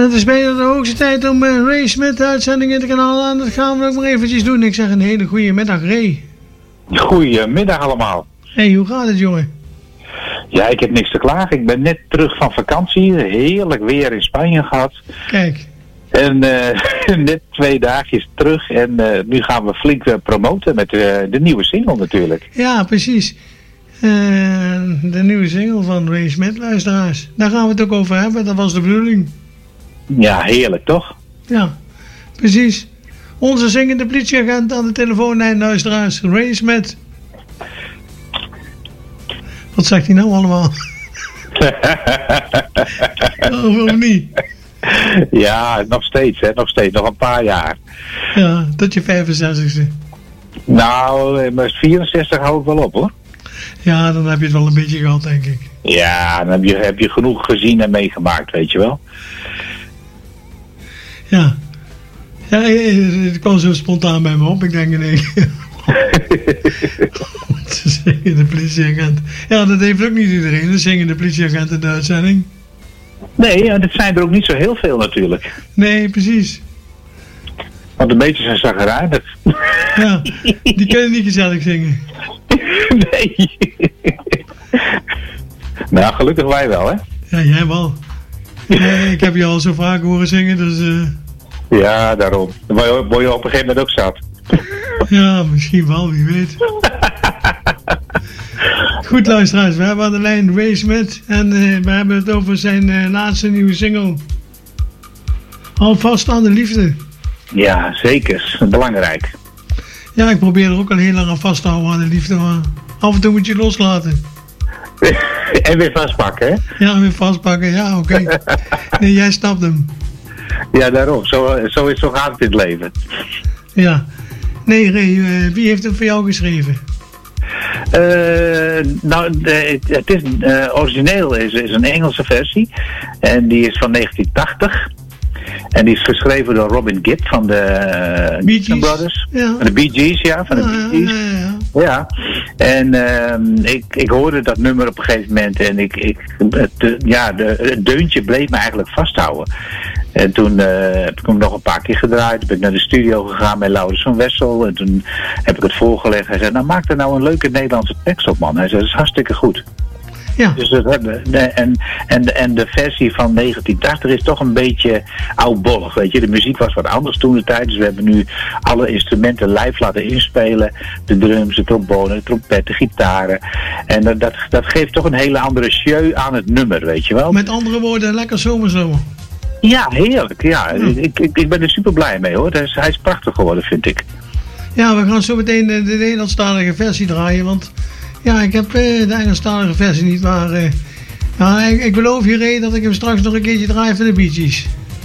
het is bijna de hoogste tijd om Ray Smith de uitzending in te kanaal aan. Dat gaan we ook maar eventjes doen. Ik zeg een hele goede middag, Ray. Goedemiddag allemaal. Hey, hoe gaat het, jongen? Ja, ik heb niks te klagen. Ik ben net terug van vakantie. Heerlijk weer in Spanje gehad. Kijk. En net 2 dagjes terug. En nu gaan we flink promoten met de nieuwe single natuurlijk. Ja, precies. De nieuwe single van Ray Smith, luisteraars. Daar gaan we het ook over hebben. Dat was de bedoeling. Ja, heerlijk toch? Ja, precies. Onze zingende politieagent aan de telefoonlijn, luisteraars. Ray Smith. Wat zegt hij nou allemaal? Of niet? Ja, nog steeds, hè. Nog steeds. Nog een paar jaar. Ja, tot je 65ste. Nou, maar 64 hou ik wel op, hoor. Ja, dan heb je het wel een beetje gehad, denk ik. Ja, dan heb je genoeg gezien en meegemaakt, weet je wel. Ja. Ja, het kwam zo spontaan bij me op. Ik denk nee. Ze zingen de politieagent. Ja, dat heeft ook niet iedereen. Ze zingen de politieagent in de uitzending. Nee, ja, dat zijn er ook niet zo heel veel natuurlijk. Nee, precies. Want de meeste zijn zagrijnig. Ja, die kunnen niet gezellig zingen. Nee. Nou, gelukkig wij wel, hè? Ja, jij wel. Ik heb je al zo vaak horen zingen, dus... Ja, daarom. Dan word je op een gegeven moment ook zat. Ja, misschien wel, wie weet. Goed, luisteraars, we hebben aan de lijn Ray Smith en we hebben het over zijn laatste nieuwe single. Hou vast aan de liefde. Ja, zeker. Belangrijk. Ja, ik probeer er ook al heel lang aan vast te houden aan de liefde, maar af en toe moet je loslaten. En weer vastpakken, hè? Ja, weer vastpakken, ja, oké. Nee, jij snapt hem. Ja, daarom. Zo gaat het in het leven. Ja. Nee, Ray, wie heeft het voor jou geschreven? Het is origineel is een Engelse versie. En die is van 1980. En die is geschreven door Robin Gibb van de Gibson Brothers. Ja. Van de Bee Gees, ja. Van de Bee Gees. Ja. En ik hoorde dat nummer op een gegeven moment. En het deuntje bleef me eigenlijk vasthouden. En toen heb ik hem nog een paar keer gedraaid. Toen ben ik naar de studio gegaan met Laurens van Wessel. En toen heb ik het voorgelegd. Hij zei, nou maak er nou een leuke Nederlandse tekst op, man. Hij zei, dat is hartstikke goed. Ja. Dus dat hebben en de versie van 1980 is toch een beetje oudbollig, weet je. De muziek was wat anders toen de tijd. Dus we hebben nu alle instrumenten live laten inspelen. De drums, de trombone, de trompet, de gitaren. En dat geeft toch een hele andere jeu aan het nummer, weet je wel. Met andere woorden, lekker zomerzomer. Ja, heerlijk. Ja. Ik ben er super blij mee, hoor. Hij is prachtig geworden, vind ik. Ja, we gaan zo meteen de Nederlandstalige versie draaien, want... Ja, ik heb de Engelstalige versie niet, maar ik beloof je, Ray, dat ik hem straks nog een keertje draai van de Bee Gees.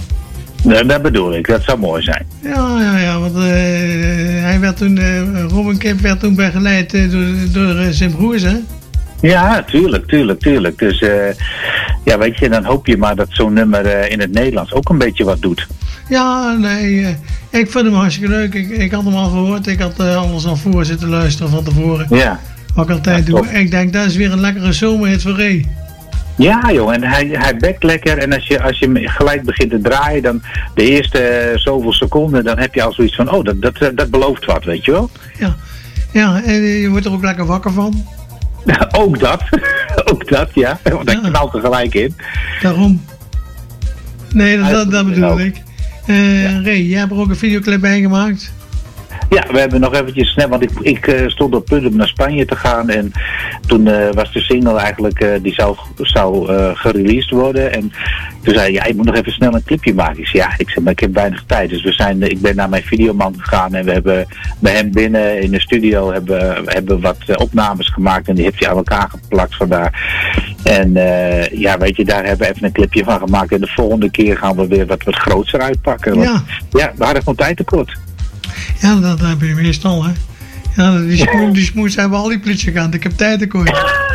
Dat bedoel ik, dat zou mooi zijn. Ja, want hij werd toen, Robin Gibb werd toen begeleid door zijn broers, hè? Ja, tuurlijk. Dus ja, weet je, dan hoop je maar dat zo'n nummer in het Nederlands ook een beetje wat doet. Ja, nee, ik vind hem hartstikke leuk. Ik had hem al gehoord, ik had alles al voor zitten luisteren van tevoren. Ja. Wat ik altijd doe. Ik denk, dat is weer een lekkere zomerhit voor Ray. Ja, joh, en hij bekt lekker. En als je gelijk begint te draaien, dan de eerste zoveel seconden, dan heb je al zoiets van, dat belooft wat, weet je wel? Ja, en je wordt er ook lekker wakker van. Ook dat, ja. Want dat knalt er gelijk in. Daarom. Nee, dat bedoel ik. Ray, jij hebt er ook een videoclip bij gemaakt? Ja, we hebben nog eventjes snel, want ik stond op punt om naar Spanje te gaan en toen was de single eigenlijk, die zou gereleased worden en toen zei hij, ja, ik moet nog even snel een clipje maken. Ik zei, maar ik heb weinig tijd, dus ik ben naar mijn videoman gegaan en we hebben bij hem binnen in de studio hebben wat opnames gemaakt en die heeft hij aan elkaar geplakt vandaar. En ja, weet je, daar hebben we even een clipje van gemaakt en de volgende keer gaan we weer wat grootser uitpakken. Want, ja, we hadden gewoon tijd tekort. Ja, dat heb je meestal, hè. Ja, die smoes hebben al die politieagenten. Ik heb tijd tekort.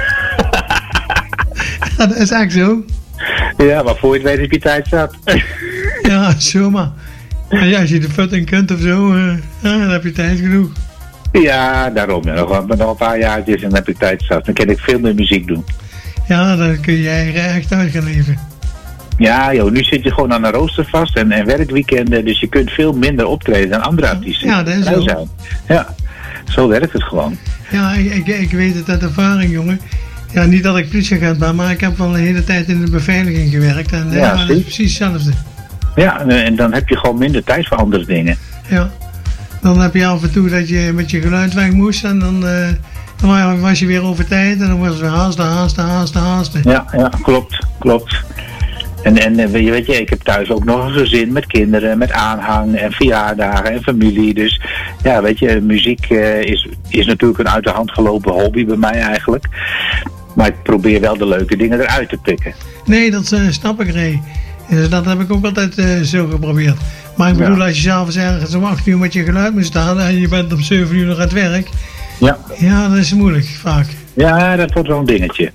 Ja, dat is echt zo. Ja, maar voor je het weet heb je tijd zat. Ja, zomaar. Ja, als je de futting kunt of zo, dan heb je tijd genoeg. Ja, daarom. Ja. Nog een paar jaartjes en dan heb ik tijd zat. Dan kan ik veel meer muziek doen. Ja, dan kun jij echt uit gaan leven. Ja, joh, nu zit je gewoon aan een rooster vast en werkweekenden, dus je kunt veel minder optreden dan andere artiesten. Ja, dat is zo. Zijn. Ja, zo werkt het gewoon. Ja, ik weet het uit ervaring, jongen. Ja, niet dat ik politieagent ben, maar ik heb wel een hele tijd in de beveiliging gewerkt. En dat is precies hetzelfde. Ja, en dan heb je gewoon minder tijd voor andere dingen. Ja, dan heb je af en toe dat je met je geluid weg moest en dan was je weer over tijd en dan was het weer haasten. Ja, klopt. En weet je, ik heb thuis ook nog een gezin met kinderen, met aanhang en verjaardagen en familie. Dus ja, weet je, muziek is natuurlijk een uit de hand gelopen hobby bij mij eigenlijk. Maar ik probeer wel de leuke dingen eruit te pikken. Nee, dat snap ik, Ray. Dus dat heb ik ook altijd zo geprobeerd. Maar ik bedoel, als je s'avonds ergens om 8 uur met je geluid moet staan en je bent om 7 uur nog aan het werk. Ja, dat is moeilijk, vaak. Ja, dat wordt wel een dingetje.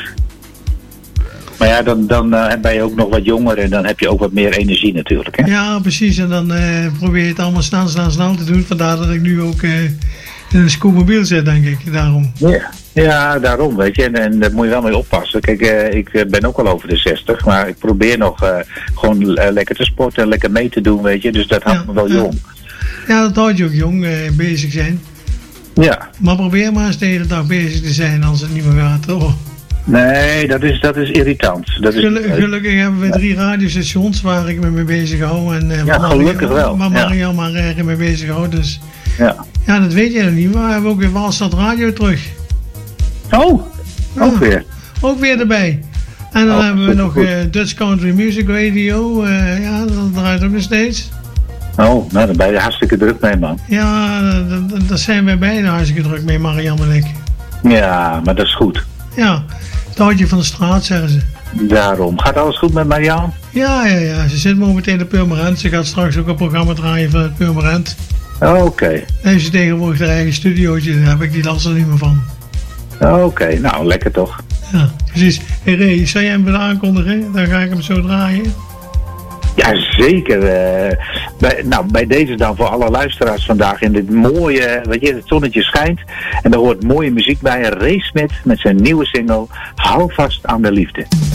Maar ja, dan ben je ook nog wat jonger en dan heb je ook wat meer energie natuurlijk. Hè? Ja, precies. En dan probeer je het allemaal snel te doen. Vandaar dat ik nu ook in een scootmobiel zit, denk ik. Daarom. Ja, daarom, weet je. En daar moet je wel mee oppassen. Kijk, ik ben ook al over de 60, maar ik probeer nog gewoon lekker te sporten en lekker mee te doen, weet je. Dus dat houdt me wel jong. Ja, dat houdt je ook jong, bezig zijn. Ja. Maar probeer maar eens de hele dag bezig te zijn als het niet meer gaat. Oh. Nee, dat is irritant. Gelukkig hebben we 3 radiostations waar ik me mee bezig hou. En, gelukkig wel. Waar Marianne maar erg mee bezig houdt. Dus. Ja, dat weet je nog niet. Maar we hebben ook weer Waalstad Radio terug. Oh, ook weer. Ook weer erbij. En dan hebben we nog Dutch Country Music Radio. Dat draait ook nog steeds. Oh, nou, daar ben je hartstikke druk mee, man. Ja, daar zijn wij beiden hartstikke druk mee, Marianne en ik. Ja, maar dat is goed. Ja, het houtje van de straat, zeggen ze. Daarom. Gaat alles goed met Marianne? Ja. Ze zit momenteel in Purmerend. Ze gaat straks ook een programma draaien van het Purmerend. Oké. En ze tegenwoordig haar eigen studiootje. Daar heb ik die last er niet meer van. Oké, nou, lekker toch. Ja, precies. Hey Ray, zou jij hem willen aankondigen? Dan ga ik hem zo draaien. Ja, zeker. Bij deze dan voor alle luisteraars vandaag in dit mooie, weet je, het zonnetje schijnt. En er hoort mooie muziek bij. Ray Smith met zijn nieuwe single, Hou vast aan de liefde.